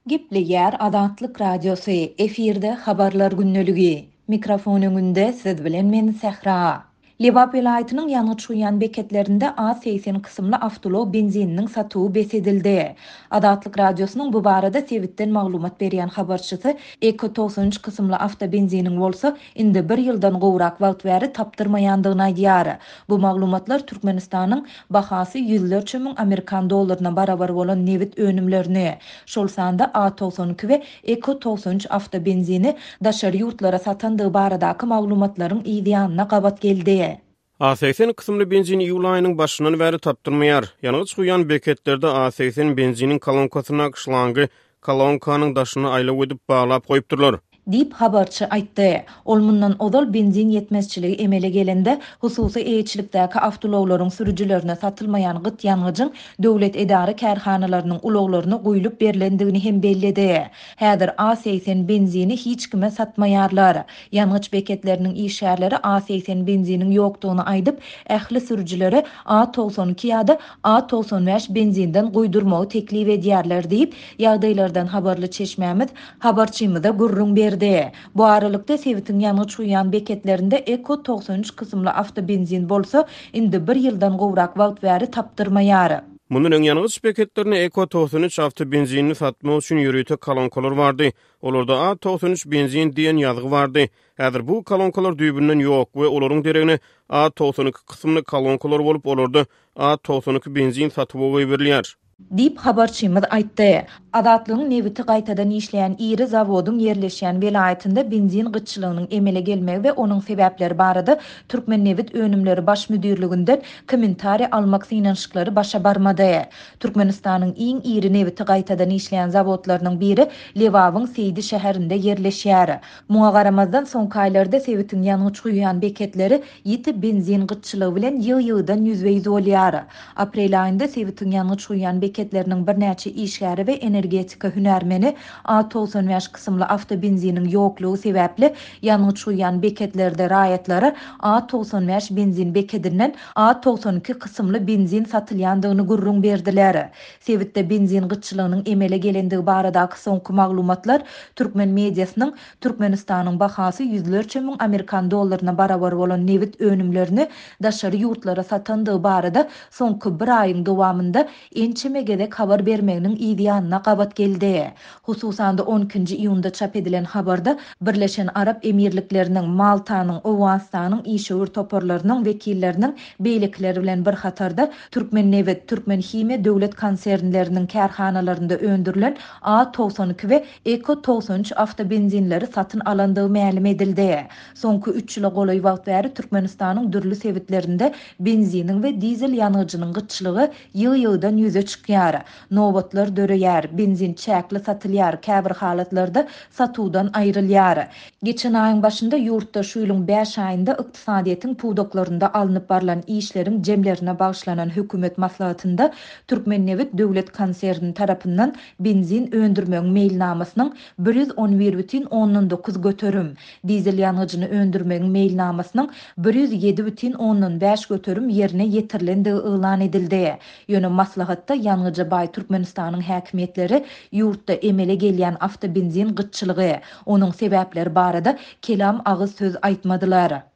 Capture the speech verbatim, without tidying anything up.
Gipli yer Adatlyk radiosu efirde habarlar günneligi. Mikrofon öňünde siz bilen men Sehra. Liwap vilayatynyň ýanygy çuýan beketlerinde A seksen kysymly awtolog benzininiň satywy besedildi. Adatlyk radiosynyň bu barada sebitden maglumat berýän habarçysy Eko doksan üç kysymly awto benziniň bolsa indi bir ýyldan gowrak wagt bäri tapdyrmaýandygyny aýdýar. Bu maglumatlar Türkmenistanyň bahasy ýüzlerçe müň Amerikan dollaryna barabar bolan nevit önümlerini, şol sanda A doksan iki we Eko doksan üç awto benzini daşary ýurtlara satandygy baradaky maglumatlaryň ýa-da gabat geldi. A seksen kısımlı benzin iyul ayının başından beri taptırmayar. Yanığı çıkıyan beketlerde A seksen benzinin kalonkasına kışlangı kalonkanın daşını ayla edip bağlap koyupturlar. Dip habarçı aýtdy. Ol mundan odal benzin yetmezçiligi emele gelende hususy eýçilikdäki awtologlaryň sürüjilerine satylmaýan gyt ýanygyjyň döwlet edary kärhanalarynyň ulaglaryna goýulyp berilendigini hem bellidi. Häzir A seksen benzini hiç kime satmaýarlar. Ýanygyç beketleriniň işgärleri A seksen benziniň ýokdugyny aýdyp, ähli sürüjilere A doksan iki ýa-da A doksan beş benzinden goýdurmagy teklip edýärler diýip ýagdaýlardan habarly çeşmämiz habarçymyza gurrun berdi. Bu aralykda sebitiň ýanygy çuýan beketlerinde Eko doksan üç kysymly awto benzin bolsa indi bir ýyldan gowrak wagt bäri tapdyrmaýar. Munun öň ýanygy beketlerine Eko doksan üç awto benzinini satmak üçin ýürüýte kalonkalar bardy. Olarda A doksan üç benzin diýen ýazgy bardy. Häzir bu kalonkalar düýbünden ýok we olaryň deregine A doksan iki kysymly kalonkalar bolup olarda A doksan iki benzin satyp berilýär. Dip habarçymyz aýtdy. Adatlygyň neviti gaýtadan işleýän iri zawodyň ýerleşýän welaýatynda benzin gyçylygynyň emele gelmegi we onuň sebäpleri barada Türkmen Nevit Önümleri baş müdürliginden kommentari almak synanşyklary başa barmady. Türkmenistanyň iň iri neviti gaýtadan işleýän zawodlarynyň biri Lewawyň Seydi şäherinde ýerleşýär. Muňa garamazdan soňky aýlarda sebitiň ýanygy çuýan beketleri ýiti benzin gyçylygy bilen ýygy-ýygydan ýüzbeýiz bolýar. Aprel aýynda sebitiň ýanygy çuýan beketleriniň bir näçe işgäri we energetika hünärmeni A doksan beş kysymly awto benziniň ýoklugy sebäpli ýanygy çuýan beketlerde raýatlary A doksan beş benzin beketinden A doksan iki kysymly benzin satylýandygyny gurrun berdiler. Sebitde benzin gyçylygynyň emele gelendigi baradaky soňky maglumatlar Türkmen mediasynyň Türkmenistanyň bahasy ýüzlerçe müň Amerikan dollaryna barabar bolan nevit önümlerini daşary ýurtlara satandygy barada soňky bir aýyň dowamında ençemegedek habar bermeginiň ýa-da gabat geldi. Hususan da on ikinji iýunda çap edilen habarda Birleşen Arap Emirlikläriniň, Maltanyň, Owganistanyň işgür toporlarynyň wekilleriniň beýlikleri bilen bir hatarda Türkmen Nevit, Türkmen Hime döwlet konsernleriniň kärhanalarynda öndürilen A doksan iki we Eko doksan üç awto benzinleri satyn alandygy ma'lum edildi. Soňky üç ýyla golay wagt bäri Türkmenistanyň dürli sebitlerinde benziniň we dizel ýanygyjynyň gyçylygy ýygy-ýygydan ýüze çykýar. Nowbatlar döreýär, benzin çäkli satylýar, käbir halatlarda satuwdan aýrylýar. Geçen aýyň başynda ýurtda şu ýylyň beş aýynda ykdysadyýetiň puwdoklarynda alınıp barlan işleriň jemlerine bagşlanan hökümet maslahatynda Türkmen Nevit döwlet konserni tarapyndan benzin öndürmeň meýilnamasynyň bir ýüz on bir бүтін ondan dokuz götürüm, dizel ýanygyjyny öndürmeň meýilnamasynyň bir ýüz ýedi бүтін ondan beş götürüm ýerine ýetirilendigi ýylan edildi. Ýöne maslahatda ýanygyja baý Türkmenistanyň häkimetleri ýurtda emele gelýän awto benzin gyçylygy, onuň sebäpleri barada kelam agyz söz aýtmadylar.